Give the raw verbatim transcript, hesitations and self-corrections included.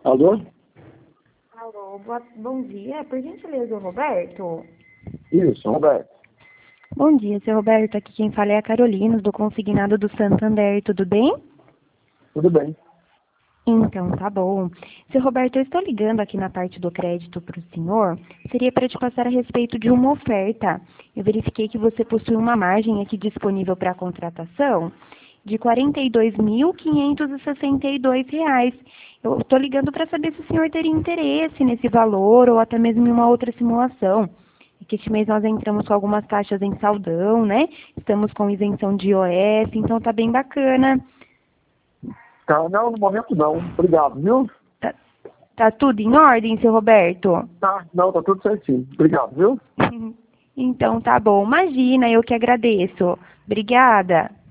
Alô? Alô, boa, bom dia. Por gentileza, o Roberto? Isso, Roberto. Bom dia, seu Roberto. Aqui quem fala é a Carolina, do consignado do Santander. Tudo bem? Tudo bem. Então, tá bom. Seu Roberto, eu estou ligando aqui na parte do crédito para o senhor. Seria para te passar a respeito de uma oferta. Eu verifiquei que você possui uma margem aqui disponível para contratação de quarenta e dois mil quinhentos e sessenta e dois reais. Eu estou ligando para saber se o senhor teria interesse nesse valor ou até mesmo em uma outra simulação. É que este mês nós entramos com algumas taxas em saldão, né? Estamos com isenção de I O F, então tá bem bacana. Tá, não, no momento não. Obrigado, viu? Tá, tá tudo em ordem, seu Roberto? Tá, não, tá tudo certinho. Obrigado, viu? Então tá bom. Imagina, eu que agradeço. Obrigada.